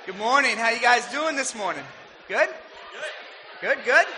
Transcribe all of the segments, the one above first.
Good morning. How you guys doing this morning? Good? Good?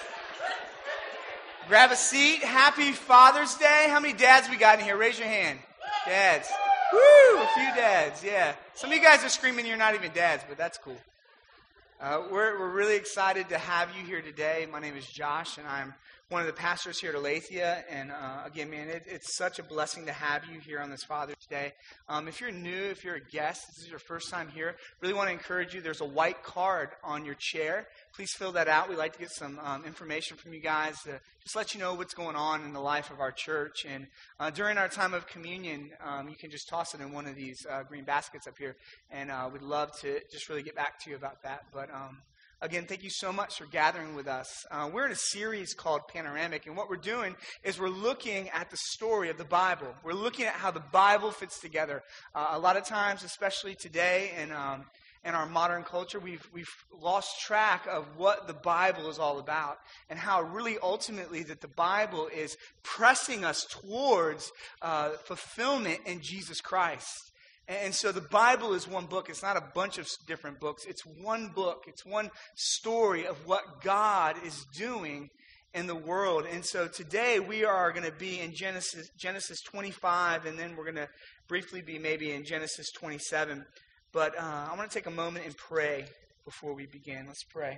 Grab a seat. Happy Father's Day. How many dads we got in here? Raise your hand. Dads. Woo! A few dads, yeah. Some of you guys are screaming you're not even dads, but that's cool. We're really excited to have you here today. My name is Josh, and I'm one of the pastors here at Aletheia. And again, man, it's such a blessing to have you here on this Father's Day. If you're new, if you're a guest, this is your first time here, really want to encourage you. There's a white card on your chair. Please fill that out. We'd like to get some information from you guys to just let you know what's going on in the life of our church. And during our time of communion, you can just toss it in one of these green baskets up here. And we'd love to just really get back to you about that. But again, thank you so much for gathering with us. We're in a series called Panoramic, and what we're doing is we're looking at the story of the Bible. We're looking at how the Bible fits together. A lot of times, especially today in our modern culture, we've lost track of what the Bible is all about and how really ultimately that the Bible is pressing us towards fulfillment in Jesus Christ. And so the Bible is one book. It's not a bunch of different books. It's one book. It's one story of what God is doing in the world. And so today we are going to be in Genesis 25, and then we're going to briefly be maybe in Genesis 27. But I want to take a moment and pray before we begin. Let's pray.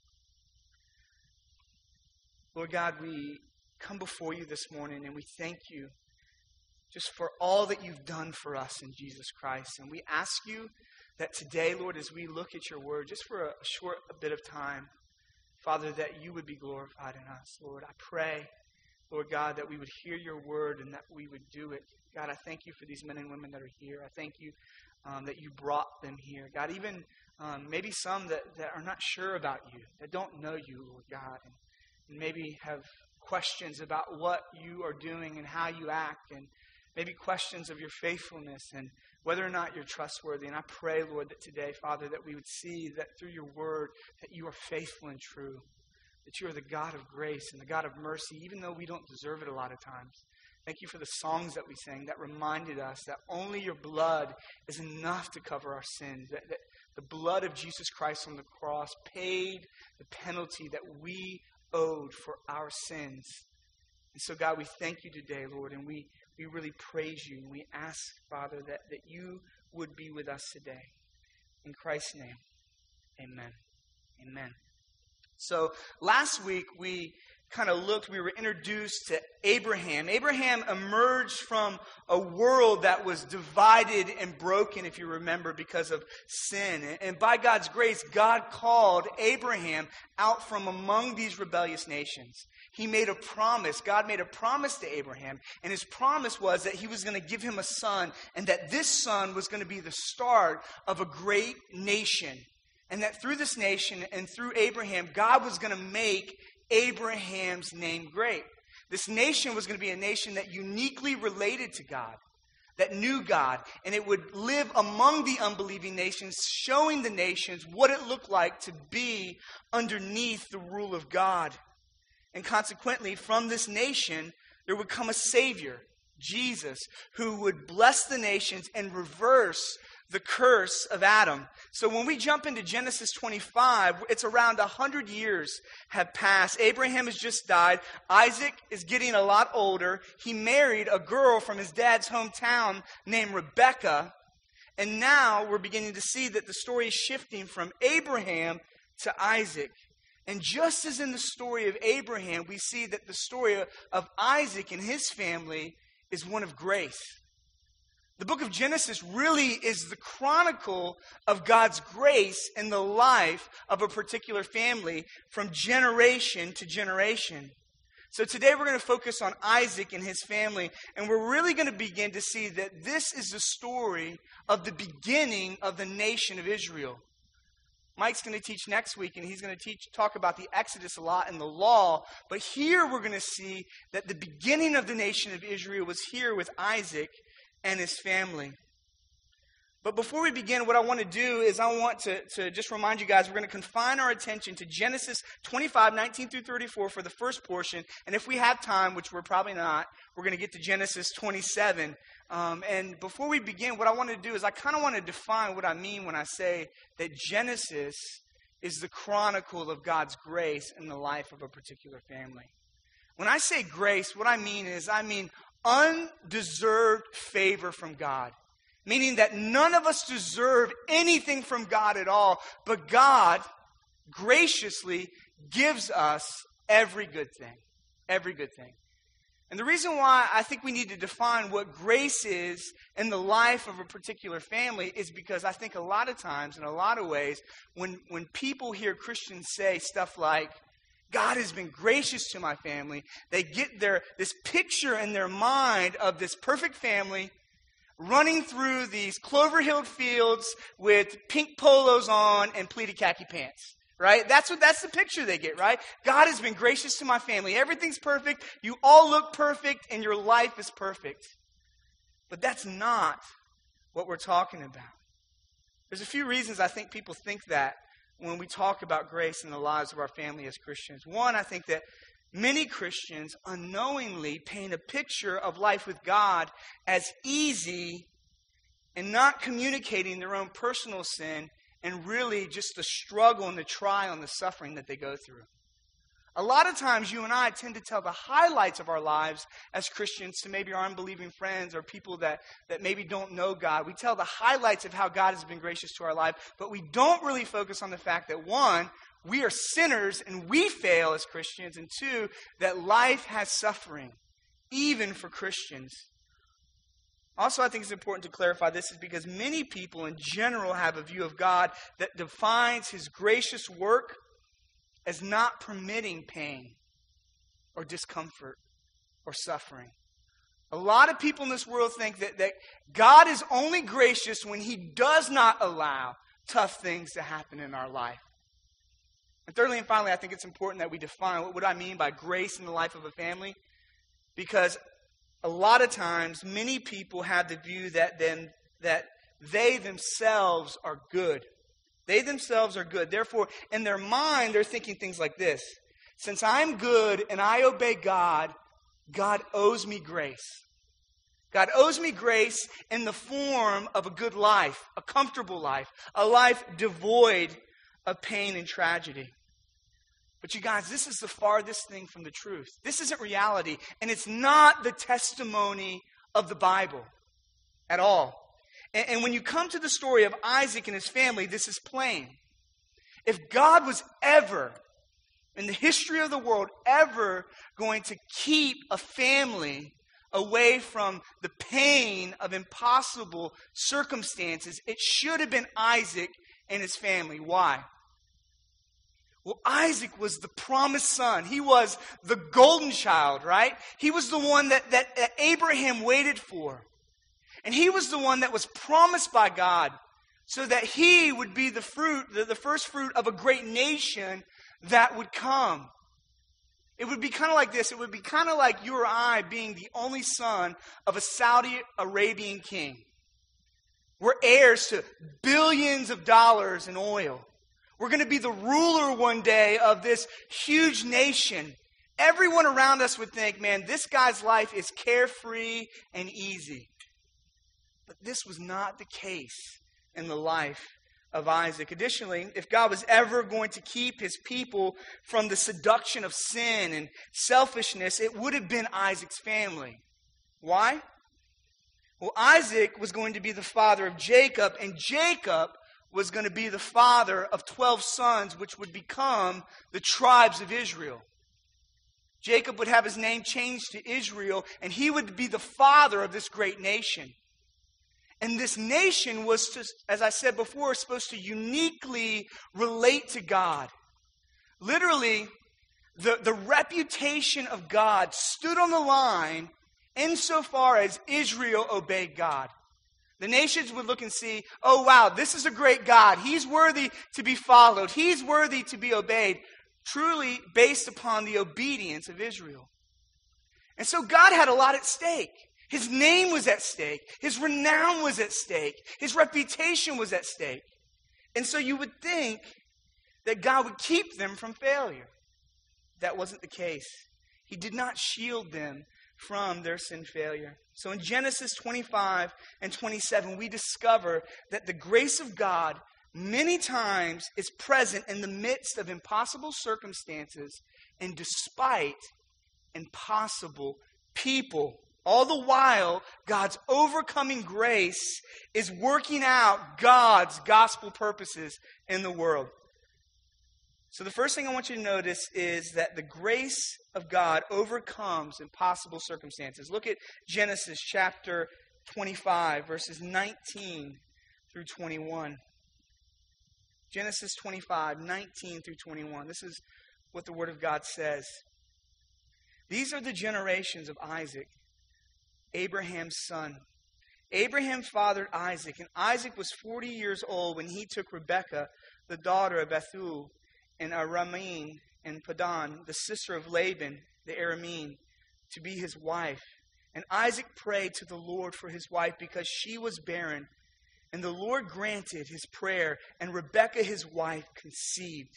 Lord God, we come before you this morning, and we thank you just for all that you've done for us in Jesus Christ. And we ask you that today, Lord, as we look at your word, just for a short bit of time, Father, that you would be glorified in us. Lord, I pray, Lord God, that we would hear your word and that we would do it. God, I thank you for these men and women that are here. I thank you that you brought them here. God, even maybe some that are not sure about you, that don't know you, Lord God, and maybe have questions about what you are doing and how you act, and maybe questions of your faithfulness and whether or not you're trustworthy. And I pray, Lord, that today, Father, that we would see that through your word that you are faithful and true, that you are the God of grace and the God of mercy, even though we don't deserve it a lot of times. Thank you for the songs that we sang that reminded us that only your blood is enough to cover our sins, that the blood of Jesus Christ on the cross paid the penalty that we owed for our sins. And so, God, we thank you today, Lord, and we really praise you. And we ask, Father, that you would be with us today. In Christ's name, amen. Amen. So last week we were introduced to Abraham. Abraham emerged from a world that was divided and broken, if you remember, because of sin. And by God's grace, God called Abraham out from among these rebellious nations. He made a promise. God made a promise to Abraham. And his promise was that he was going to give him a son, and that this son was going to be the start of a great nation. And that through this nation and through Abraham, God was going to make Abraham's name great. This nation was going to be a nation that uniquely related to God, that knew God, and it would live among the unbelieving nations, showing the nations what it looked like to be underneath the rule of God. And consequently, from this nation, there would come a Savior, Jesus, who would bless the nations and reverse the curse of Adam. So when we jump into Genesis 25, it's around 100 years have passed. Abraham has just died. Isaac is getting a lot older. He married a girl from his dad's hometown named Rebekah. And now we're beginning to see that the story is shifting from Abraham to Isaac. And just as in the story of Abraham, we see that the story of Isaac and his family is one of grace. The book of Genesis really is the chronicle of God's grace in the life of a particular family from generation to generation. So today we're going to focus on Isaac and his family, and we're really going to begin to see that this is the story of the beginning of the nation of Israel. Mike's going to teach next week, and he's going to talk about the Exodus a lot and the law. But here we're going to see that the beginning of the nation of Israel was here with Isaac and his family. But before we begin, what I want to do is I want to just remind you guys, we're going to confine our attention to Genesis 25, 19 through 34 for the first portion. And if we have time, which we're probably not, we're going to get to Genesis 27. And before we begin, what I want to do is I kind of want to define what I mean when I say that Genesis is the chronicle of God's grace in the life of a particular family. When I say grace, what I mean is undeserved favor from God. Meaning that none of us deserve anything from God at all, but God graciously gives us every good thing. Every good thing. And the reason why I think we need to define what grace is in the life of a particular family is because I think a lot of times, in a lot of ways, when people hear Christians say stuff like, God has been gracious to my family, they get this picture in their mind of this perfect family running through these clover-hilled fields with pink polos on and pleated khaki pants, right? That's the picture they get, right? God has been gracious to my family. Everything's perfect. You all look perfect, and your life is perfect. But that's not what we're talking about. There's a few reasons I think people think that when we talk about grace in the lives of our family as Christians. One, I think that many Christians unknowingly paint a picture of life with God as easy and not communicating their own personal sin and really just the struggle and the trial and the suffering that they go through. A lot of times you and I tend to tell the highlights of our lives as Christians to maybe our unbelieving friends or people that maybe don't know God. We tell the highlights of how God has been gracious to our life, but we don't really focus on the fact that, one, we are sinners and we fail as Christians, and two, that life has suffering, even for Christians. Also, I think it's important to clarify this is because many people in general have a view of God that defines His gracious work as not permitting pain or discomfort or suffering. A lot of people in this world think that God is only gracious when He does not allow tough things to happen in our life. And thirdly and finally, I think it's important that we define what I mean by grace in the life of a family. Because a lot of times, many people have the view that they themselves are good. They themselves are good. Therefore, in their mind, they're thinking things like this. Since I'm good and I obey God, God owes me grace. God owes me grace in the form of a good life, a comfortable life, a life devoid of pain and tragedy. But you guys, this is the farthest thing from the truth. This isn't reality, and it's not the testimony of the Bible at all. And when you come to the story of Isaac and his family, this is plain. If God was ever, in the history of the world, ever going to keep a family away from the pain of impossible circumstances, it should have been Isaac and his family. Why? Well, Isaac was the promised son. He was the golden child, right? He was the one that Abraham waited for. And he was the one that was promised by God so that he would be the first fruit of a great nation that would come. It would be kind of like this. It would be kind of like you or I being the only son of a Saudi Arabian king. We're heirs to billions of dollars in oil. We're going to be the ruler one day of this huge nation. Everyone around us would think, man, this guy's life is carefree and easy. But this was not the case in the life of Isaac. Additionally, if God was ever going to keep His people from the seduction of sin and selfishness, it would have been Isaac's family. Why? Well, Isaac was going to be the father of Jacob, and Jacob was going to be the father of 12 sons, which would become the tribes of Israel. Jacob would have his name changed to Israel, and he would be the father of this great nation. And this nation was, as I said before, supposed to uniquely relate to God. Literally, the reputation of God stood on the line insofar as Israel obeyed God. The nations would look and see, oh wow, this is a great God. He's worthy to be followed. He's worthy to be obeyed. Truly based upon the obedience of Israel. And so God had a lot at stake. His name was at stake. His renown was at stake. His reputation was at stake. And so you would think that God would keep them from failure. That wasn't the case. He did not shield them from their sin failure. So in Genesis 25 and 27, we discover that the grace of God many times is present in the midst of impossible circumstances and despite impossible people. All the while, God's overcoming grace is working out God's gospel purposes in the world. So the first thing I want you to notice is that the grace of God overcomes impossible circumstances. Look at Genesis chapter 25, verses 19 through 21. Genesis 25, 19 through 21. This is what the Word of God says. These are the generations of Isaac, Abraham's son. Abraham fathered Isaac, and Isaac was 40 years old when he took Rebekah, the daughter of Bethuel, and Aramean and Padan, the sister of Laban, the Aramean, to be his wife. And Isaac prayed to the Lord for his wife because she was barren. And the Lord granted his prayer, and Rebekah, his wife, conceived.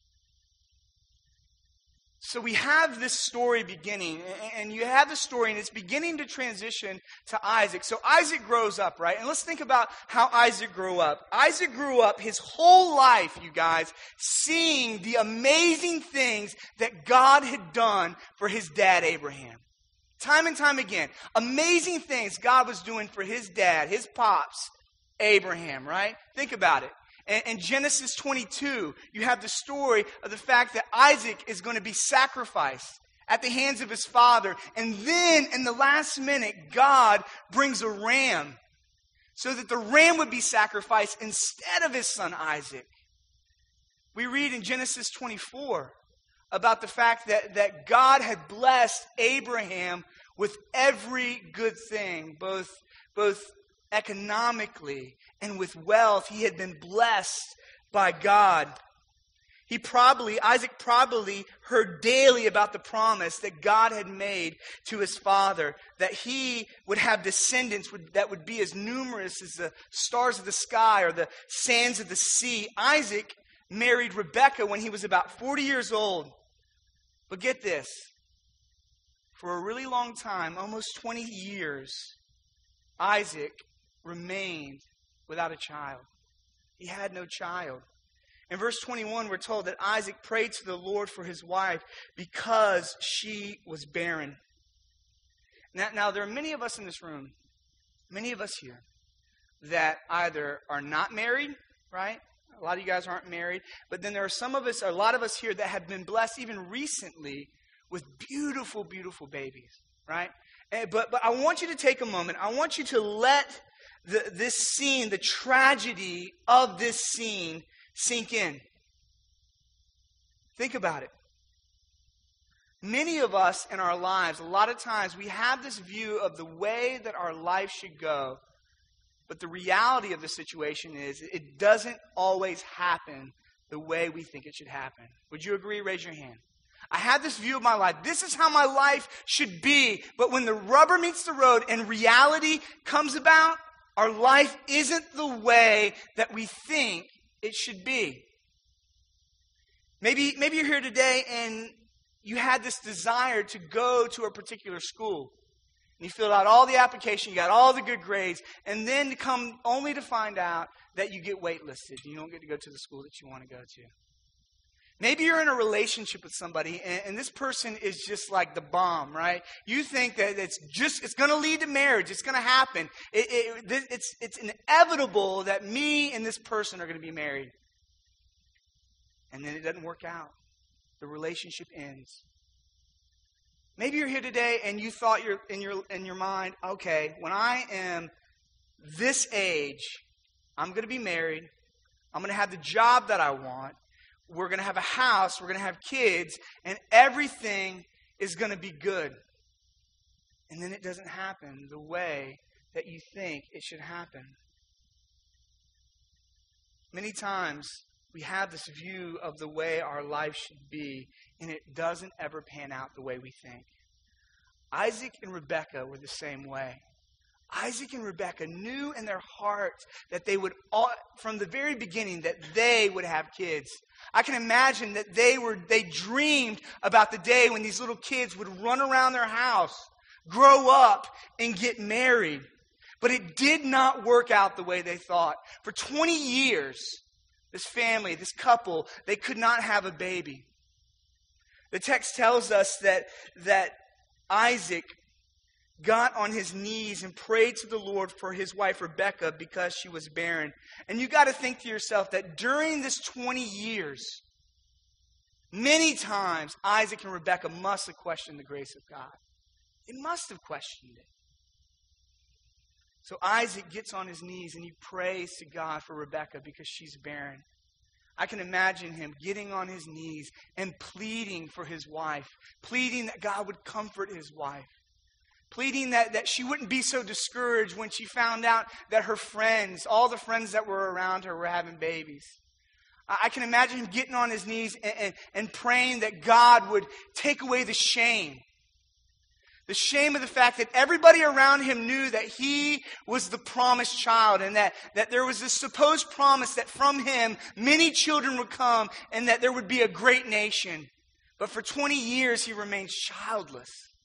So we have this story beginning, and you have the story, and it's beginning to transition to Isaac. So Isaac grows up, right? And let's think about how Isaac grew up. Isaac grew up his whole life, you guys, seeing the amazing things that God had done for his dad, Abraham. Time and time again, amazing things God was doing for his dad, his pops, Abraham, right? Think about it. In Genesis 22, you have the story of the fact that Isaac is going to be sacrificed at the hands of his father. And then, in the last minute, God brings a ram so that the ram would be sacrificed instead of his son Isaac. We read in Genesis 24 about the fact that God had blessed Abraham with every good thing, both economically and with wealth. He had been blessed by God. Isaac probably heard daily about the promise that God had made to his father, that he would have descendants that would be as numerous as the stars of the sky or the sands of the sea. Isaac married Rebekah when he was about 40 years old. But get this, for a really long time, almost 20 years, Isaac remained without a child. He had no child. In verse 21, we're told that Isaac prayed to the Lord for his wife because she was barren. Now, there are many of us in this room, many of us here, that either are not married, right? A lot of you guys aren't married. But then there are a lot of us here that have been blessed even recently with beautiful, beautiful babies, right? But I want you to take a moment. I want you to let this scene, the tragedy of this scene, sink in. Think about it. Many of us in our lives, a lot of times, we have this view of the way that our life should go. But the reality of the situation is it doesn't always happen the way we think it should happen. Would you agree? Raise your hand. I had this view of my life. This is how my life should be. But when the rubber meets the road and reality comes about, our life isn't the way that we think it should be. Maybe you're here today and you had this desire to go to a particular school. And you filled out all the application, you got all the good grades, and then come only to find out that you get waitlisted. You don't get to go to the school that you want to go to. Maybe you're in a relationship with somebody, and this person is just like the bomb, right? You think that it's going to lead to marriage. It's going to happen. It's inevitable that me and this person are going to be married. And then it doesn't work out. The relationship ends. Maybe you're here today and you thought in your mind, okay, when I am this age, I'm going to be married. I'm going to have the job that I want. We're going to have a house, we're going to have kids, and everything is going to be good. And then it doesn't happen the way that you think it should happen. Many times we have this view of the way our life should be, and it doesn't ever pan out the way we think. Isaac and Rebekah were the same way. Isaac and Rebekah knew in their hearts that they would, from the very beginning, that they would have kids. I can imagine that they dreamed about the day when these little kids would run around their house, grow up, and get married. But it did not work out the way they thought. For 20 years, this family, this couple, they could not have a baby. The text tells us that Isaac got on his knees and prayed to the Lord for his wife Rebekah because she was barren. And you got to think to yourself that during this 20 years, many times Isaac and Rebekah must have questioned the grace of God. They must have questioned it. So Isaac gets on his knees and he prays to God for Rebekah because she's barren. I can imagine him getting on his knees and pleading for his wife, pleading that God would comfort his wife, pleading that she wouldn't be so discouraged when she found out that her friends, all the friends that were around her, were having babies. I can imagine him getting on his knees and praying that God would take away the shame. The shame of the fact that everybody around him knew that he was the promised child and that there was this supposed promise that from him many children would come and that there would be a great nation. But for 20 years he remains childless.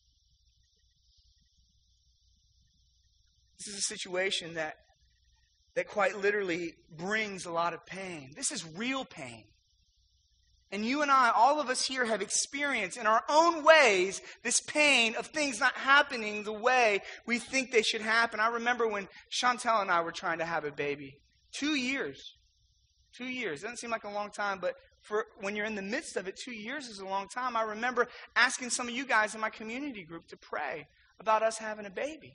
This is a situation that quite literally brings a lot of pain. This is real pain. And you and I, all of us here, have experienced in our own ways this pain of things not happening the way we think they should happen. I remember when Chantel and I were trying to have a baby. 2 years. 2 years. Doesn't seem like a long time, but when you're in the midst of it, 2 years is a long time. I remember asking some of you guys in my community group to pray about us having a baby.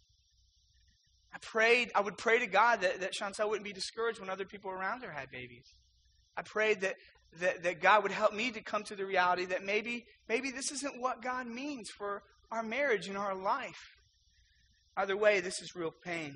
I would pray to God that Chantel wouldn't be discouraged when other people around her had babies. I prayed that God would help me to come to the reality that maybe this isn't what God means for our marriage and our life. Either way, this is real pain.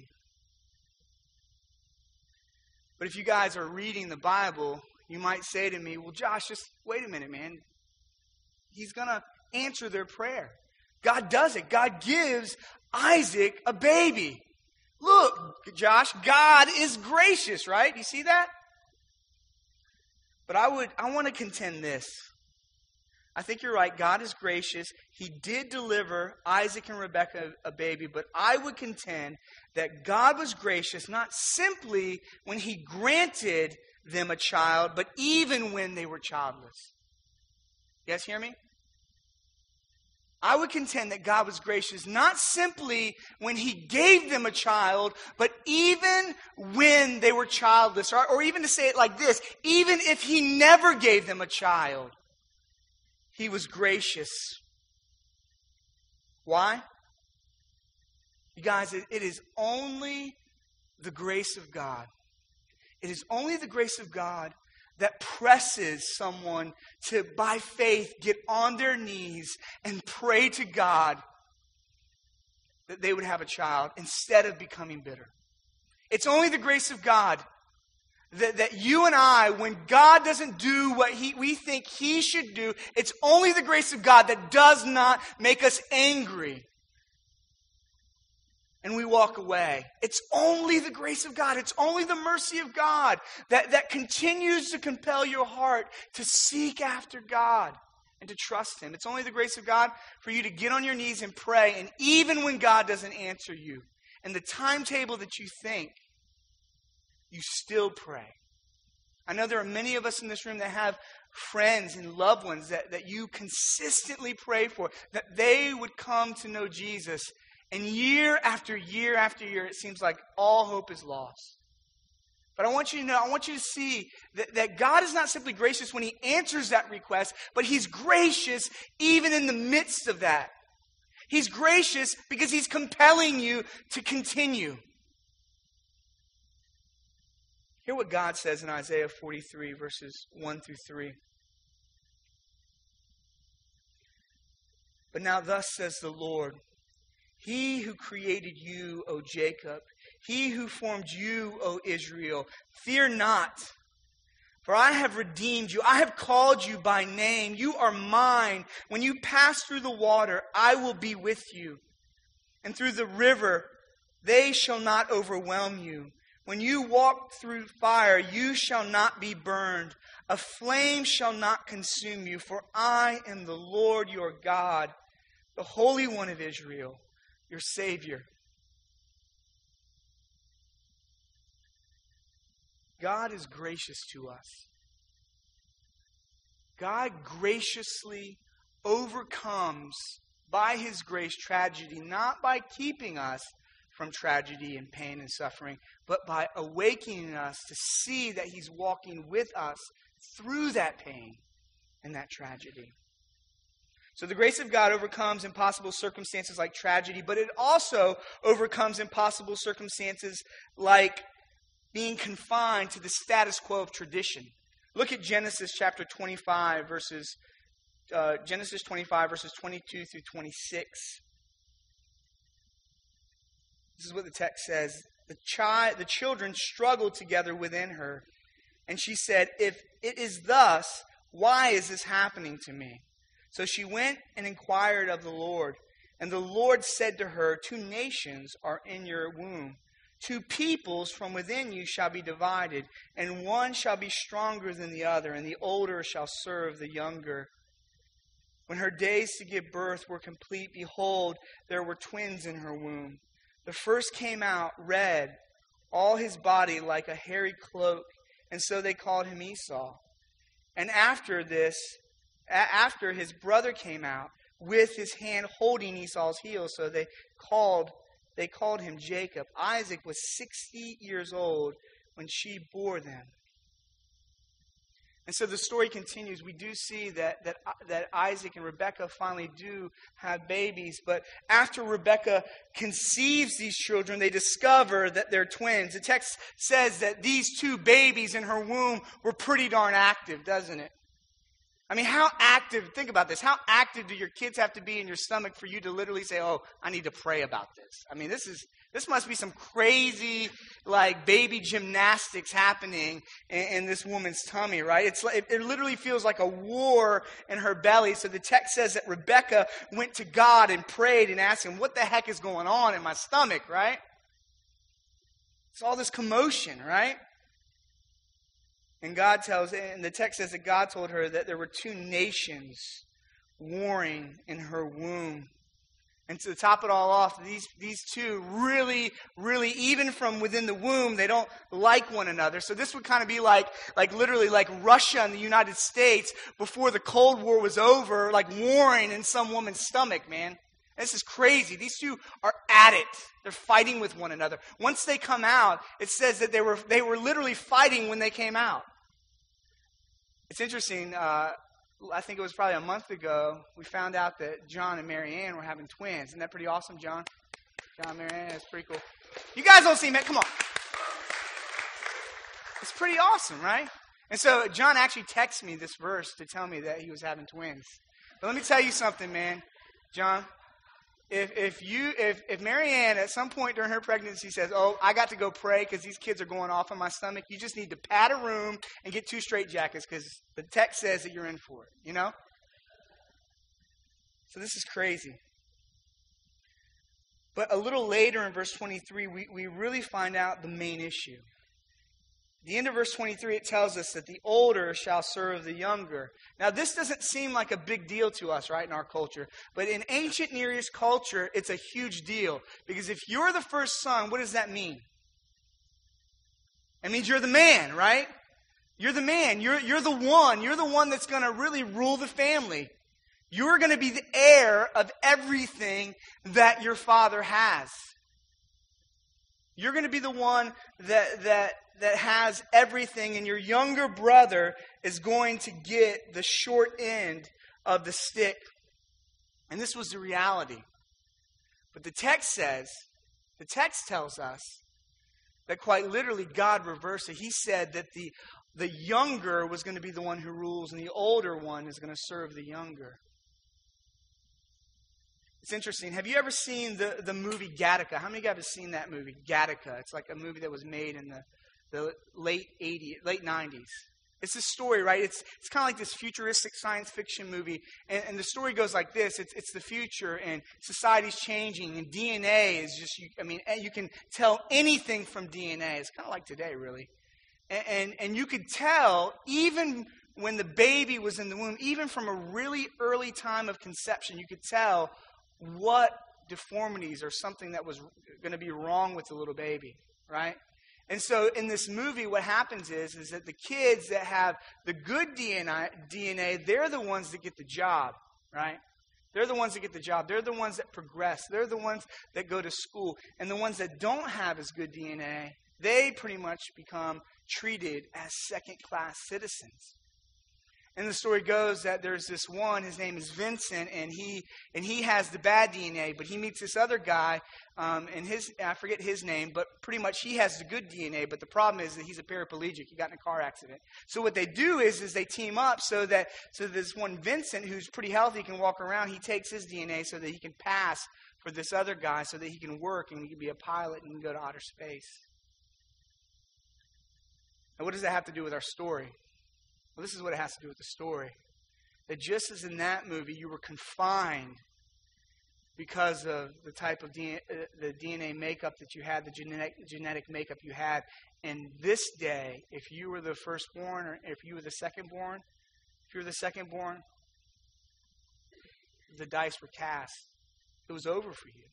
But if you guys are reading the Bible, you might say to me, well, Josh, just wait a minute, man. He's going to answer their prayer. God does it. God gives Isaac a baby. Look, Josh, God is gracious, right? You see that? But I want to contend this. I think you're right. God is gracious. He did deliver Isaac and Rebekah a baby, but I would contend that God was gracious not simply when he granted them a child, but even when they were childless. You guys hear me? I would contend that God was gracious not simply when he gave them a child, but even when they were childless. Or even to say it like this, even if he never gave them a child, he was gracious. Why? You guys, it is only the grace of God. It is only the grace of God that presses someone to, by faith, get on their knees and pray to God that they would have a child instead of becoming bitter. It's only the grace of God that you and I, when God doesn't do what we think he should do, it's only the grace of God that does not make us angry and we walk away. It's only the grace of God. It's only the mercy of God that continues to compel your heart to seek after God and to trust him. It's only the grace of God for you to get on your knees and pray, and even when God doesn't answer you and the timetable that you think, you still pray. I know there are many of us in this room that have friends and loved ones that you consistently pray for, that they would come to know Jesus. And year after year after year, it seems like all hope is lost. But I want you to know, I want you to see that God is not simply gracious when he answers that request, but he's gracious even in the midst of that. He's gracious because he's compelling you to continue. Hear what God says in Isaiah 43, verses 1 through 3. But now thus says the Lord, he who created you, O Jacob, he who formed you, O Israel, fear not, For I have redeemed you. I have called you by name. You are mine. When you pass through the water, I will be with you. And through the river, they shall not overwhelm you. When you walk through fire, you shall not be burned. A flame shall not consume you. For I am the Lord your God, the Holy One of Israel, your Savior. God is gracious to us. God graciously overcomes by His grace tragedy, not by keeping us from tragedy and pain and suffering, but by awakening us to see that He's walking with us through that pain and that tragedy. So the grace of God overcomes impossible circumstances like tragedy, but it also overcomes impossible circumstances like being confined to the status quo of tradition. Look at Genesis chapter 25, verses 22 through 26. This is what the text says. The children struggled together within her, and she said, "If it is thus, why is this happening to me?" So she went and inquired of the Lord, and the Lord said to her, 2 nations are in your womb. 2 peoples from within you shall be divided, and one shall be stronger than the other, and the older shall serve the younger. When her days to give birth were complete, behold, there were twins in her womb. The first came out red, all his body like a hairy cloak, and so they called him Esau. And after his brother came out, with his hand holding Esau's heel, so they called him Jacob. Isaac was 60 years old when she bore them. And so the story continues. We do see that Isaac and Rebekah finally do have babies. But after Rebekah conceives these children, they discover that they're twins. The text says that these 2 babies in her womb were pretty darn active, doesn't it? I mean, how active, think about this, how active do your kids have to be in your stomach for you to literally say, oh, I need to pray about this? I mean, this must be some crazy, like, baby gymnastics happening in this woman's tummy, right? It literally feels like a war in her belly. So the text says that Rebekah went to God and prayed and asked him, what the heck is going on in my stomach, right? It's all this commotion, right? And the text says that God told her that there were 2 nations warring in her womb. And to top it all off, these 2 really, really, even from within the womb, they don't like one another. So this would kind of be like literally like Russia and the United States before the Cold War was over, like warring in some woman's stomach, man. This is crazy. These 2 are at it. They're fighting with one another. Once they come out, it says that they were literally fighting when they came out. It's interesting, I think it was probably a month ago, we found out that John and Mary Ann were having twins. Isn't that pretty awesome, John? John, Mary Ann, that's pretty cool. You guys don't see me, come on. It's pretty awesome, right? And so John actually texted me this verse to tell me that he was having twins. But let me tell you something, man. John, if Mary Ann at some point during her pregnancy says, oh, I got to go pray because these kids are going off in my stomach, you just need to pad a room and get 2 straitjackets because the text says that you're in for it, you know? So this is crazy. But a little later in verse 23, we really find out the main issue. At the end of verse 23, it tells us that the older shall serve the younger. Now, this doesn't seem like a big deal to us, right, in our culture. But in ancient Near East culture, it's a huge deal. Because if you're the first son, what does that mean? It means you're the man, right? You're the man. You're the one. You're the one that's going to really rule the family. You're going to be the heir of everything that your father has. You're going to be the one that has everything, and your younger brother is going to get the short end of the stick. And this was the reality. But the text tells us that quite literally God reversed it. He said that the younger was going to be the one who rules, and the older one is going to serve the younger. It's interesting. Have you ever seen the movie Gattaca? How many of you have seen that movie, Gattaca? It's like a movie that was made in the late 90s. It's this story, right? It's kind of like this futuristic science fiction movie. And the story goes like this. It's the future, and society's changing, and DNA is just, you can tell anything from DNA. It's kind of like today, really. And you could tell, even when the baby was in the womb, even from a really early time of conception, you could tell what deformities or something that was going to be wrong with the little baby, right? And so in this movie, what happens is that the kids that have the good DNA, they're the ones that get the job, right? They're the ones that get the job. They're the ones that progress. They're the ones that go to school. And the ones that don't have as good DNA, they pretty much become treated as second-class citizens. And the story goes that there's this one, his name is Vincent, and he has the bad DNA, but he meets this other guy, and I forget his name, but pretty much he has the good DNA, but the problem is that he's a paraplegic. He got in a car accident. So what they do is they team up so this one Vincent, who's pretty healthy, can walk around. He takes his DNA so that he can pass for this other guy so that he can work and he can be a pilot and he can go to outer space. Now, what does that have to do with our story? Well, this is what it has to do with the story. That just as in that movie, you were confined because of the type of DNA makeup that you had, the genetic makeup you had. And this day, if you were the firstborn or if you were the secondborn, the dice were cast. It was over for you.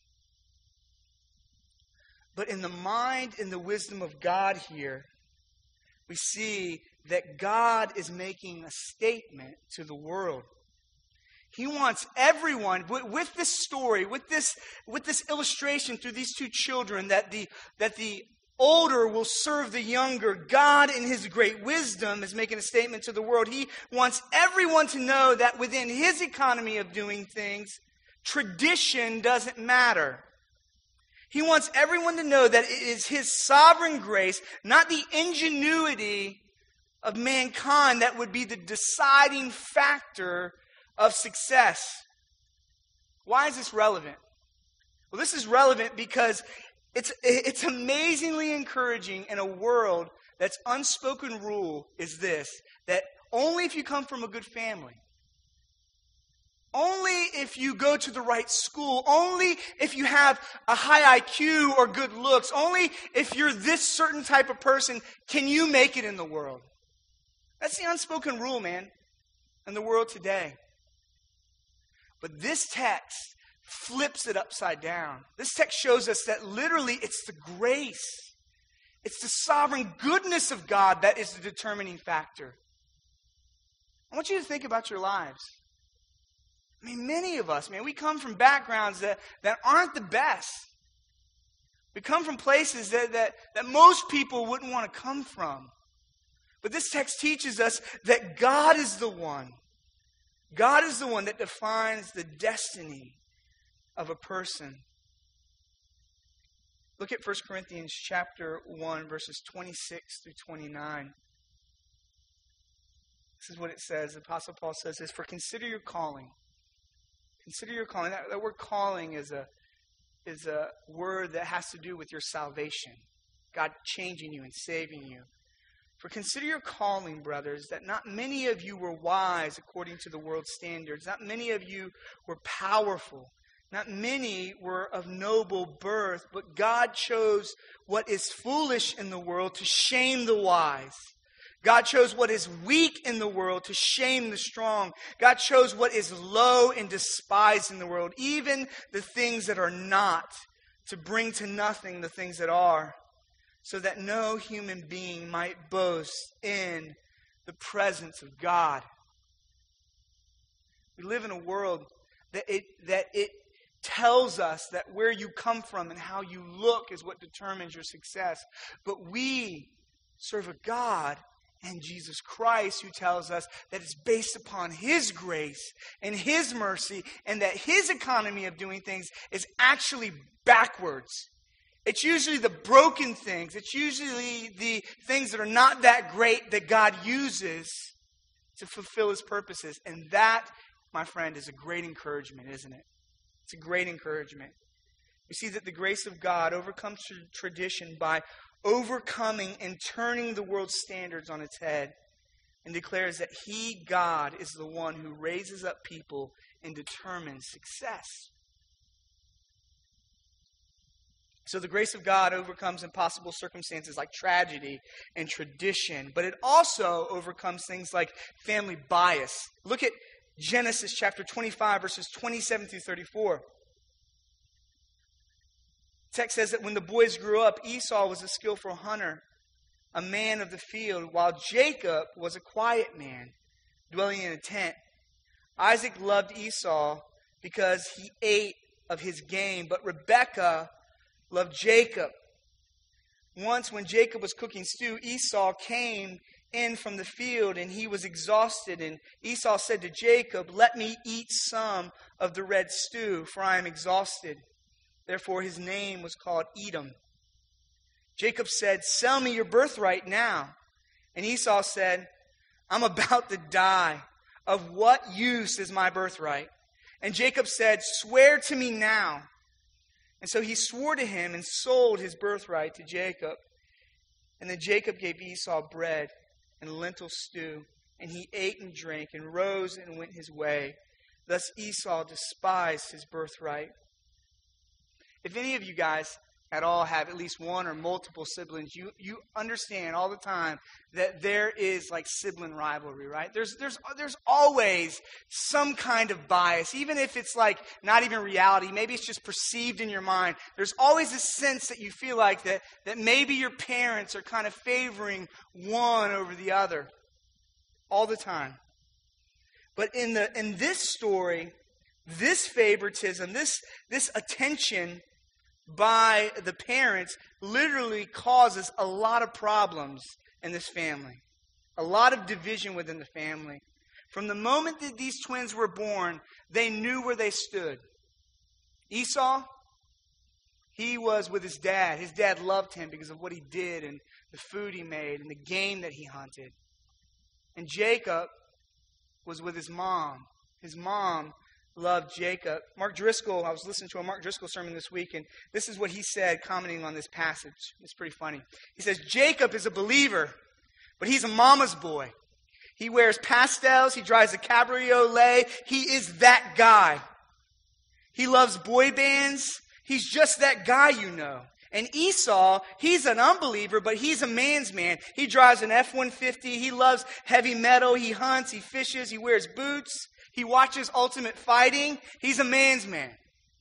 But in the mind and the wisdom of God here, we see that God is making a statement to the world. He wants everyone, with this story, with this illustration through these two children, that the older will serve the younger. God, in His great wisdom, is making a statement to the world. He wants everyone to know that within His economy of doing things, tradition doesn't matter. He wants everyone to know that it is His sovereign grace, not the ingenuity of mankind, that would be the deciding factor of success. Why is this relevant? Well, this is relevant because it's amazingly encouraging in a world that's unspoken rule is this, that only if you come from a good family, only if you go to the right school, only if you have a high IQ or good looks, only if you're this certain type of person can you make it in the world. That's the unspoken rule, man, in the world today. But this text flips it upside down. This text shows us that literally it's the grace, it's the sovereign goodness of God that is the determining factor. I want you to think about your lives. I mean, many of us, man, we come from backgrounds that aren't the best. We come from places that most people wouldn't want to come from. But this text teaches us that God is the one. God is the one that defines the destiny of a person. Look at 1 Corinthians chapter 1, verses 26 through 29. This is what it says. The Apostle Paul says this, "For consider your calling." Consider your calling. That word calling is a word that has to do with your salvation. God changing you and saving you. "For consider your calling, brothers, that not many of you were wise according to the world's standards. Not many of you were powerful. Not many were of noble birth. But God chose what is foolish in the world to shame the wise. God chose what is weak in the world to shame the strong. God chose what is low and despised in the world, even the things that are not, to bring to nothing the things that are, so that no human being might boast in the presence of God." We live in a world that it tells us that where you come from and how you look is what determines your success. But we serve a God and Jesus Christ who tells us that it's based upon His grace and His mercy, and that His economy of doing things is actually backwards. It's usually the broken things. It's usually the things that are not that great that God uses to fulfill His purposes. And that, my friend, is a great encouragement, isn't it? It's a great encouragement. We see that the grace of God overcomes tradition by overcoming and turning the world's standards on its head. and declares that he, God, is the one who raises up people and determines success. So the grace of God overcomes impossible circumstances like tragedy and tradition, but it also overcomes things like family bias. Look at Genesis chapter 25, verses 27 through 34. The text says that when the boys grew up, Esau was a skillful hunter, a man of the field, while Jacob was a quiet man, dwelling in a tent. Isaac loved Esau because he ate of his game, but Rebekah loved Jacob. Once when Jacob was cooking stew, Esau came in from the field, and he was exhausted. And Esau said to Jacob, "Let me eat some of the red stew, for I am exhausted." Therefore his name was called Edom. Jacob said, "Sell me your birthright now." And Esau said, "I'm about to die. Of what use is my birthright?" And Jacob said, "Swear to me now." And so he swore to him and sold his birthright to Jacob. And then Jacob gave Esau bread and lentil stew, and he ate and drank and rose and went his way. Thus Esau despised his birthright. If any of you guys at all have at least one or multiple siblings, you understand all the time that there is like sibling rivalry, right? There's always some kind of bias, even if it's like not even reality. Maybe it's just perceived in your mind. There's always a sense that you feel like that maybe your parents are kind of favoring one over the other all the time. But in this story, this favoritism, this attention by the parents literally causes a lot of problems in this family. A lot of division within the family. From the moment that these twins were born, they knew where they stood. Esau, he was with his dad. His dad loved him because of what he did and the food he made and the game that he hunted. And Jacob was with his mom. His mom loved Jacob. Mark Driscoll, I was listening to a Mark Driscoll sermon this week, and this is what he said commenting on this passage. It's pretty funny. He says, Jacob is a believer, but he's a mama's boy. He wears pastels. He drives a cabriolet. He is that guy. He loves boy bands. He's just that guy, you know. And Esau, he's an unbeliever, but he's a man's man. He drives an F-150. He loves heavy metal. He hunts. He fishes. He wears boots. He watches Ultimate Fighting. He's a man's man.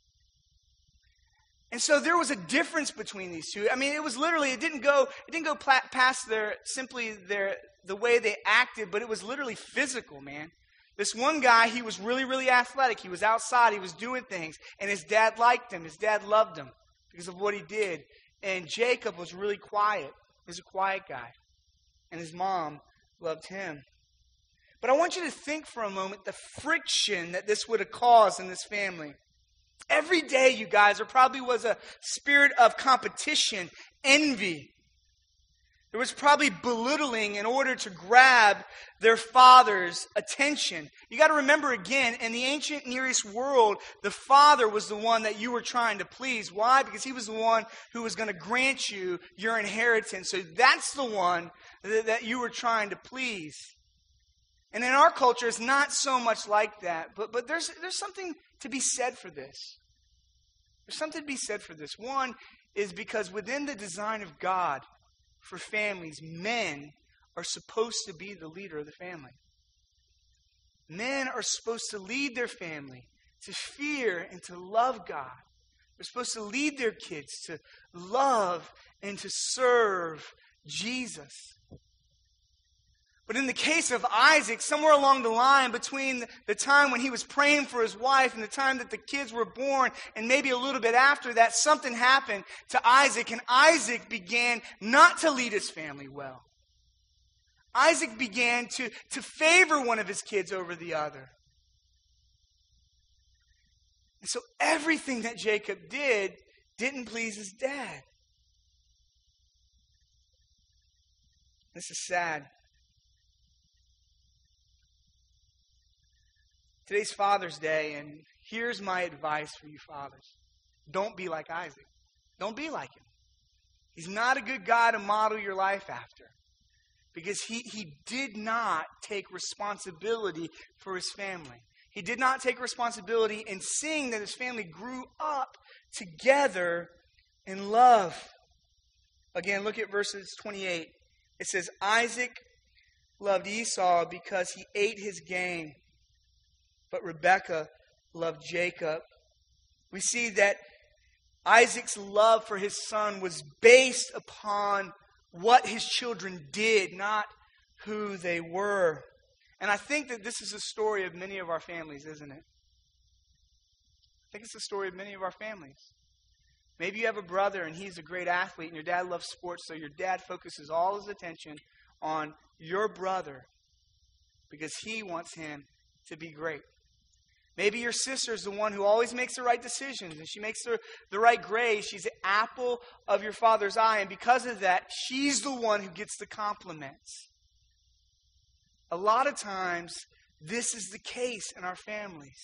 And so there was a difference between these two. I mean, it was literally, it didn't go past the way they acted, but it was literally physical, man. This one guy, he was really, really athletic. He was outside. He was doing things. And his dad liked him. His dad loved him because of what he did. And Jacob was really quiet. He was a quiet guy. And his mom loved him. But I want you to think for a moment the friction that this would have caused in this family. Every day, you guys, there probably was a spirit of competition, envy. There was probably belittling in order to grab their father's attention. You got to remember again, in the ancient Near East world, the father was the one that you were trying to please. Why? Because he was the one who was going to grant you your inheritance. So that's the one that you were trying to please. And in our culture, it's not so much like that. But there's something to be said for this. There's something to be said for this. One is because within the design of God for families, men are supposed to be the leader of the family. Men are supposed to lead their family to fear and to love God. They're supposed to lead their kids to love and to serve Jesus. But in the case of Isaac, somewhere along the line between the time when he was praying for his wife and the time that the kids were born, and maybe a little bit after that, something happened to Isaac, and Isaac began not to lead his family well. Isaac began to favor one of his kids over the other. And so everything that Jacob did didn't please his dad. This is sad. Today's Father's Day, and here's my advice for you fathers. Don't be like Isaac. Don't be like him. He's not a good guy to model your life after. because he did not take responsibility for his family. He did not take responsibility in seeing that his family grew up together in love. Again, look at verses 28. It says, Isaac loved Esau because he ate his game, but Rebekah loved Jacob. We see that Isaac's love for his son was based upon what his children did, not who they were. And I think that this is a story of many of our families, isn't it? I think it's the story of many of our families. Maybe you have a brother and he's a great athlete and your dad loves sports, so your dad focuses all his attention on your brother because he wants him to be great. Maybe your sister is the one who always makes the right decisions and she makes the right grades. She's the apple of your father's eye, and because of that, she's the one who gets the compliments. A lot of times, this is the case in our families.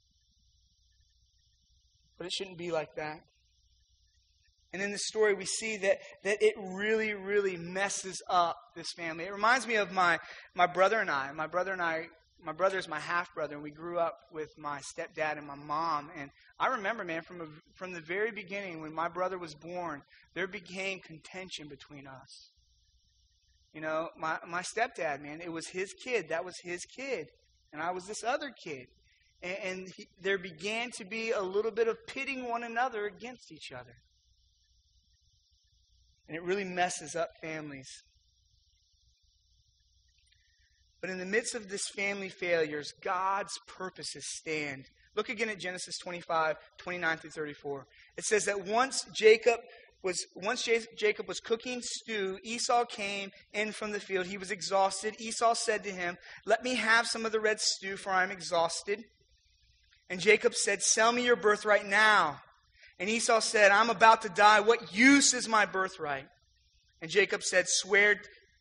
But it shouldn't be like that. And in this story, we see that it really, really messes up this family. It reminds me of my brother and I. My brother is my half-brother, and we grew up with my stepdad and my mom. And I remember, man, from the very beginning, when my brother was born, there became contention between us. You know, my stepdad, man, it was his kid. That was his kid. And I was this other kid. And there began to be a little bit of pitting one another against each other. And it really messes up families. But in the midst of this family failures, God's purposes stand. Look again at Genesis 25, 29 through 34. It says that once Jacob was cooking stew, Esau came in from the field. He was exhausted. Esau said to him, "Let me have some of the red stew, for I am exhausted." And Jacob said, "Sell me your birthright now." And Esau said, "I'm about to die. What use is my birthright?" And Jacob said, "Swear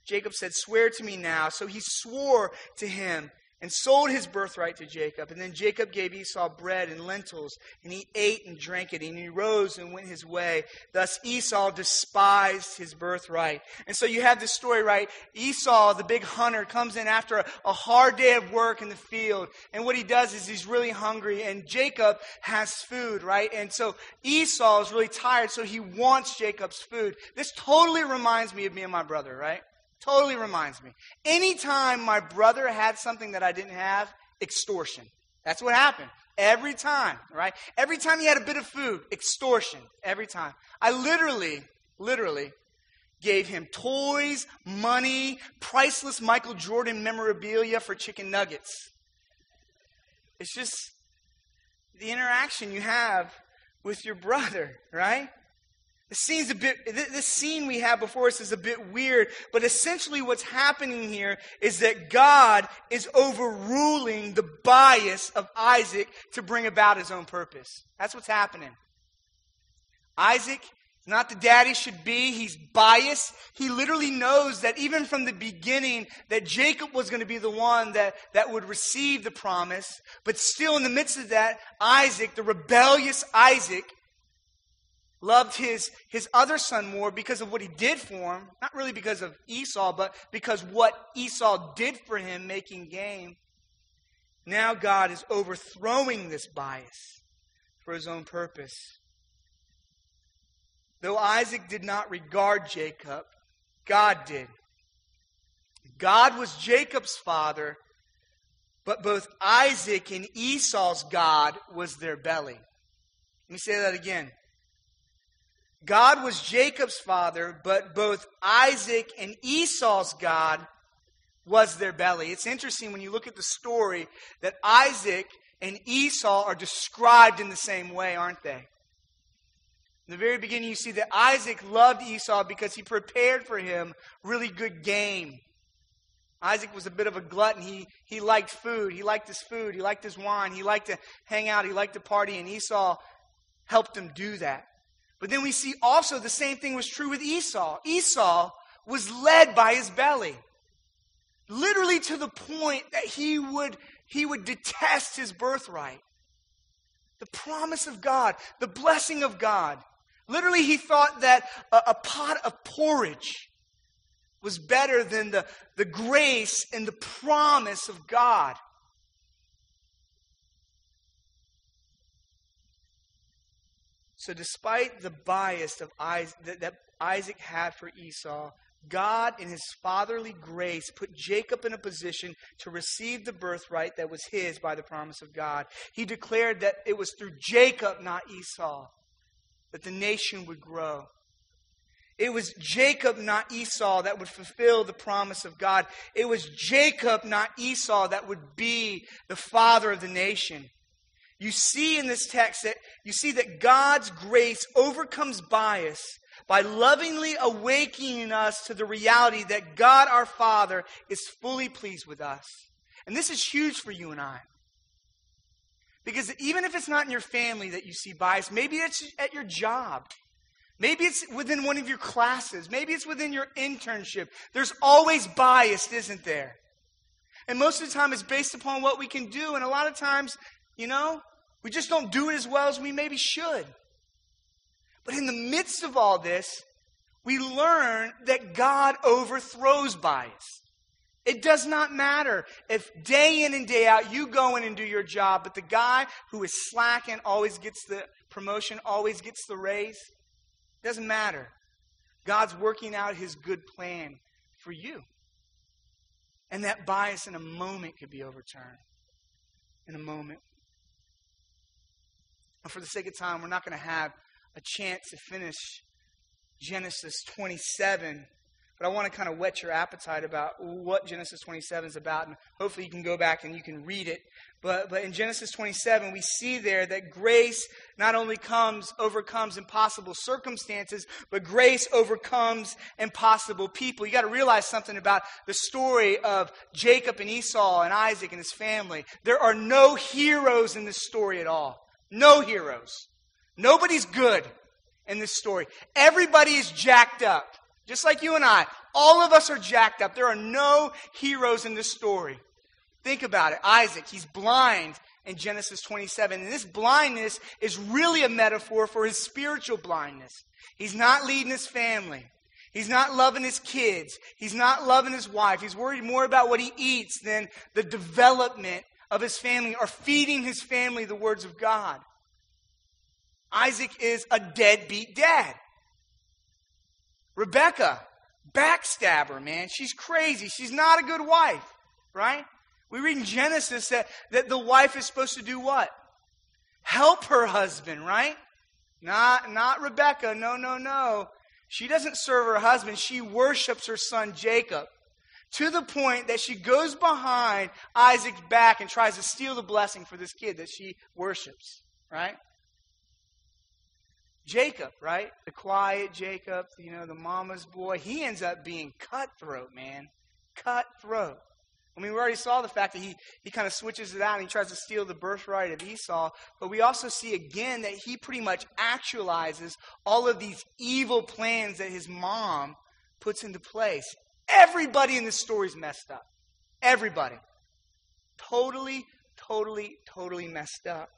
to me now." So he swore to him and sold his birthright to Jacob. And then Jacob gave Esau bread and lentils, and he ate and drank it, and he rose and went his way. Thus Esau despised his birthright. And so you have this story, right? Esau, the big hunter, comes in after a hard day of work in the field. And what he does is he's really hungry, and Jacob has food, right? And so Esau is really tired, so he wants Jacob's food. This totally reminds me of me and my brother, right? Totally reminds me. Anytime my brother had something that I didn't have, extortion. That's what happened. Every time, right? Every time he had a bit of food, extortion. Every time. I literally gave him toys, money, priceless Michael Jordan memorabilia for chicken nuggets. It's just the interaction you have with your brother, right? This scene we have before us is a bit weird, but essentially what's happening here is that God is overruling the bias of Isaac to bring about his own purpose. That's what's happening. Isaac is not the dad he should be. He's biased. He literally knows that even from the beginning that Jacob was going to be the one that would receive the promise, but still in the midst of that, Isaac, the rebellious Isaac, loved his other son more because of what he did for him. Not really because of Esau, but because what Esau did for him, making game. Now God is overthrowing this bias for his own purpose. Though Isaac did not regard Jacob, God did. God was Jacob's father, but both Isaac and Esau's God was their belly. Let me say that again. God was Jacob's father, but both Isaac and Esau's God was their belly. It's interesting when you look at the story that Isaac and Esau are described in the same way, aren't they? In the very beginning, you see that Isaac loved Esau because he prepared for him really good game. Isaac was a bit of a glutton. He liked food. He liked his food. He liked his wine. He liked to hang out. He liked to party. And Esau helped him do that. But then we see also the same thing was true with Esau. Esau was led by his belly. Literally to the point that he would detest his birthright. The promise of God, the blessing of God. Literally he thought that a pot of porridge was better than the grace and the promise of God. So despite the bias of that Isaac had for Esau, God, in his fatherly grace, put Jacob in a position to receive the birthright that was his by the promise of God. He declared that it was through Jacob, not Esau, that the nation would grow. It was Jacob, not Esau, that would fulfill the promise of God. It was Jacob, not Esau, that would be the father of the nation. You see in this text that God's grace overcomes bias by lovingly awakening us to the reality that God our Father is fully pleased with us. And this is huge for you and I. Because even if it's not in your family that you see bias, maybe it's at your job. Maybe it's within one of your classes. Maybe it's within your internship. There's always bias, isn't there? And most of the time it's based upon what we can do. And a lot of times, we just don't do it as well as we maybe should. But in the midst of all this, we learn that God overthrows bias. It does not matter if day in and day out you go in and do your job, but the guy who is slacking always gets the promotion, always gets the raise. It doesn't matter. God's working out his good plan for you. And that bias in a moment could be overturned. In a moment. And for the sake of time, we're not going to have a chance to finish Genesis 27. But I want to kind of whet your appetite about what Genesis 27 is about. And hopefully you can go back and you can read it. But in Genesis 27, we see there that grace not only overcomes impossible circumstances, but grace overcomes impossible people. You got to realize something about the story of Jacob and Esau and Isaac and his family. There are no heroes in this story at all. No heroes. Nobody's good in this story. Everybody is jacked up. Just like you and I. All of us are jacked up. There are no heroes in this story. Think about it. Isaac, he's blind in Genesis 27. And this blindness is really a metaphor for his spiritual blindness. He's not leading his family. He's not loving his kids. He's not loving his wife. He's worried more about what he eats than the development of his family or feeding his family the words of God. Isaac is a deadbeat dad. Rebecca, backstabber, man. She's crazy. She's not a good wife, right? We read in Genesis that the wife is supposed to do what? Help her husband, right? Not Rebecca. No. She doesn't serve her husband. She worships her son Jacob to the point that she goes behind Isaac's back and tries to steal the blessing for this kid that she worships, right? Jacob, right? The quiet Jacob, the mama's boy. He ends up being cutthroat, man. Cutthroat. I mean, we already saw the fact that he kind of switches it out and he tries to steal the birthright of Esau. But we also see again that he pretty much actualizes all of these evil plans that his mom puts into place. Everybody in this story is messed up. Everybody. Totally messed up.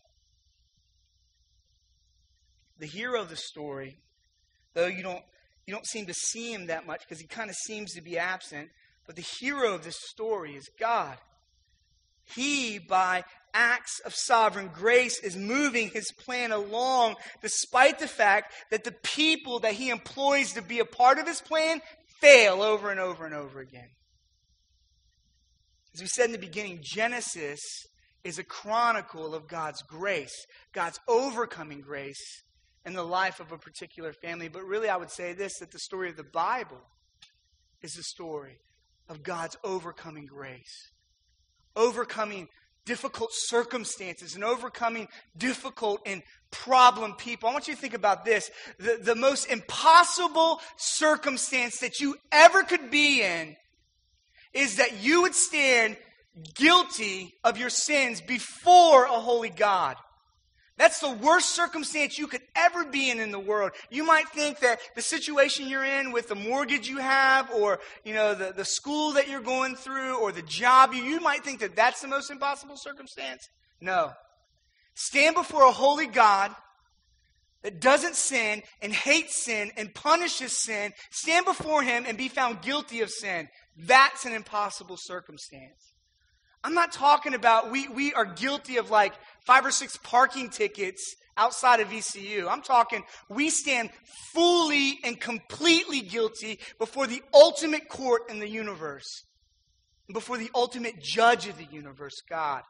The hero of the story, though you don't seem to see him that much because he kind of seems to be absent, but the hero of this story is God. He, by acts of sovereign grace, is moving his plan along despite the fact that the people that he employs to be a part of his plan fail over and over and over again. As we said in the beginning, Genesis is a chronicle of God's grace, God's overcoming grace in the life of a particular family. But really, I would say this, that the story of the Bible is the story of God's overcoming grace. Overcoming difficult circumstances and overcoming difficult and problem people. I want you to think about this. The most impossible circumstance that you ever could be in is that you would stand guilty of your sins before a holy God. That's the worst circumstance you could ever be in the world. You might think that the situation you're in with the mortgage you have or, the school that you're going through or the job, you might think that that's the most impossible circumstance. No. Stand before a holy God that doesn't sin and hates sin and punishes sin, stand before him and be found guilty of sin. That's an impossible circumstance. I'm not talking about we are guilty of like 5 or 6 parking tickets outside of ECU. I'm talking we stand fully and completely guilty before the ultimate court in the universe, before the ultimate judge of the universe, God.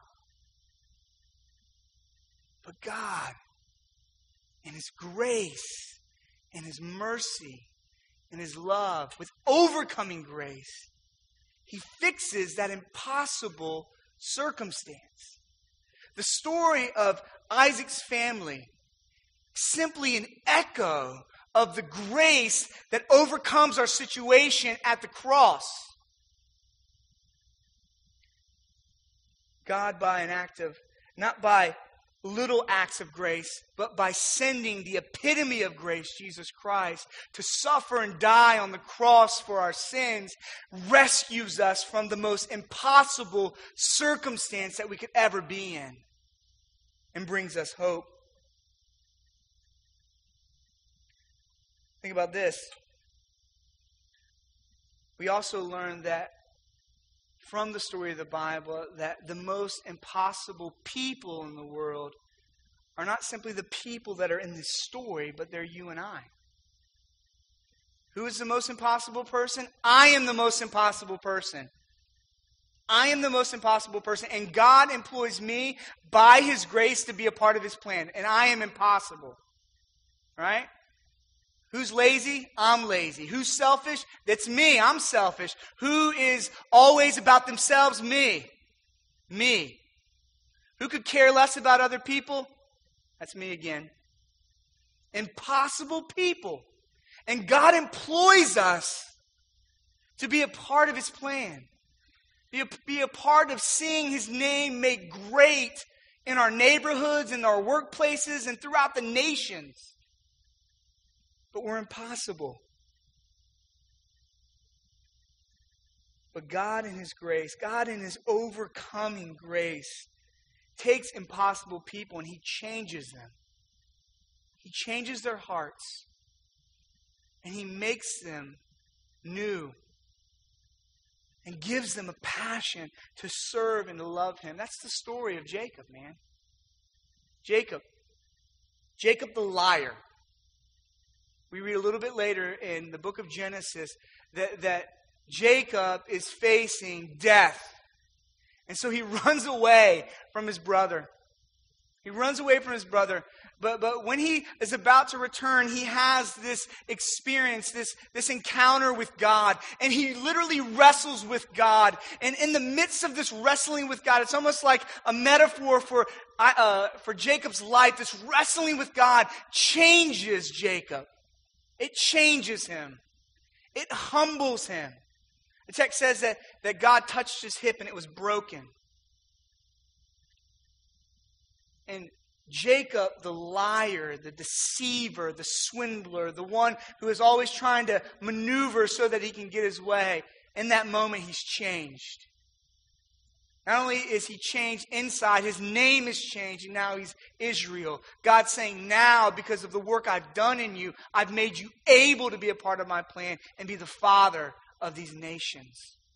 But God, in His grace, in His mercy, in His love, with overcoming grace, He fixes that impossible circumstance. The story of Isaac's family, simply an echo of the grace that overcomes our situation at the cross. God, by an act of, not by little acts of grace, but by sending the epitome of grace, Jesus Christ, to suffer and die on the cross for our sins, rescues us from the most impossible circumstance that we could ever be in, and brings us hope. Think about this. We also learn that from the story of the Bible that the most impossible people in the world are not simply the people that are in this story, but they're you and I. Who is the most impossible person? I am the most impossible person. I am the most impossible person, and God employs me by His grace to be a part of His plan, and I am impossible. Right? Who's lazy? I'm lazy. Who's selfish? That's me. I'm selfish. Who is always about themselves? Me. Me. Who could care less about other people? That's me again. Impossible people. And God employs us to be a part of His plan. Be a part of seeing His name made great in our neighborhoods, in our workplaces, and throughout the nations. But we're impossible. But God in His grace, God in His overcoming grace, takes impossible people and He changes them. He changes their hearts. And He makes them new. And gives them a passion to serve and to love Him. That's the story of Jacob, man. Jacob the liar. We read a little bit later in the book of Genesis that Jacob is facing death. And so he runs away from his brother. He runs away from his brother. But when he is about to return, he has this experience, this encounter with God. And he literally wrestles with God. And in the midst of this wrestling with God, it's almost like a metaphor for Jacob's life. This wrestling with God changes Jacob. It changes him. It humbles him. The text says that God touched his hip and it was broken. And Jacob, the liar, the deceiver, the swindler, the one who is always trying to maneuver so that he can get his way, in that moment he's changed. Not only is he changed inside, his name is changed, and now he's Israel. God's saying, now, because of the work I've done in you, I've made you able to be a part of my plan and be the father of these nations.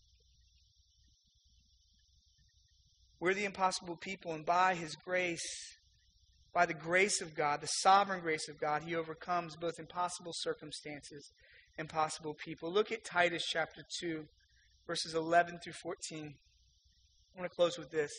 We're the impossible people, and by His grace, by the grace of God, the sovereign grace of God, He overcomes both impossible circumstances and impossible people. Look at Titus chapter 2, verses 11 through 14. I want to close with this.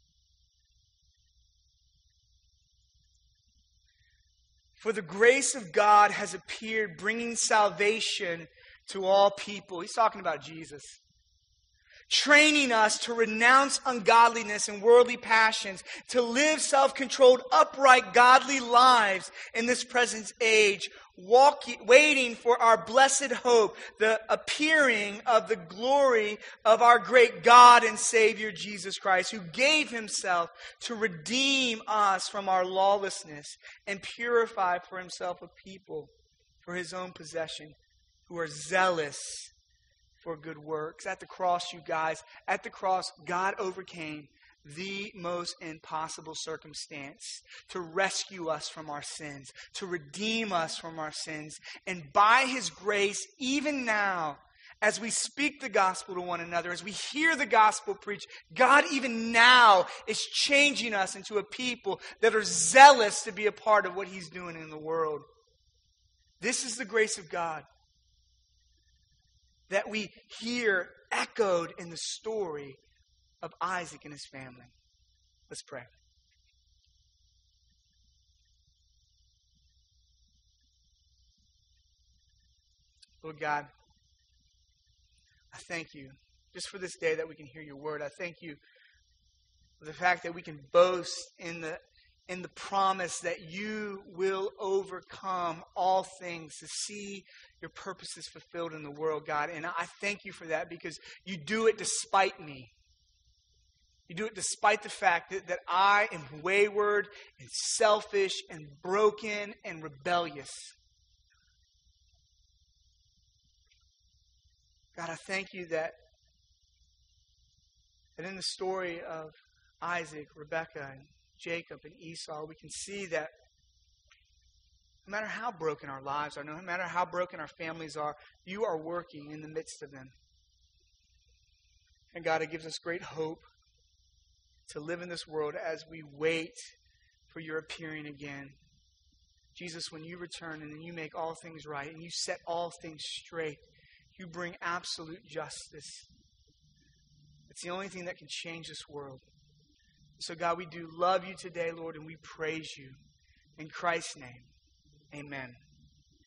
For the grace of God has appeared, bringing salvation to all people. He's talking about Jesus. Training us to renounce ungodliness and worldly passions, to live self-controlled, upright, godly lives in this present age, waiting for our blessed hope, the appearing of the glory of our great God and Savior Jesus Christ, who gave Himself to redeem us from our lawlessness and purify for Himself a people for His own possession, who are zealous for good works. At the cross, you guys, at the cross, God overcame the most impossible circumstance to rescue us from our sins, to redeem us from our sins. And by his grace, even now, as we speak the gospel to one another, as we hear the gospel preached, God even now is changing us into a people that are zealous to be a part of what he's doing in the world. This is the grace of God that we hear echoed in the story of Isaac and his family. Let's pray. Lord God, I thank you just for this day that we can hear your word. I thank you for the fact that we can boast in the promise that you will overcome all things to see your purposes fulfilled in the world, God. And I thank you for that because you do it despite me. You do it despite the fact that I am wayward and selfish and broken and rebellious. God, I thank you that in the story of Isaac, Rebekah, and Jacob, and Esau, we can see that no matter how broken our lives are, no matter how broken our families are, you are working in the midst of them. And God, it gives us great hope to live in this world as we wait for your appearing again. Jesus, when you return and you make all things right and you set all things straight, you bring absolute justice. It's the only thing that can change this world. So God, we do love you today, Lord, and we praise you. In Christ's name, amen.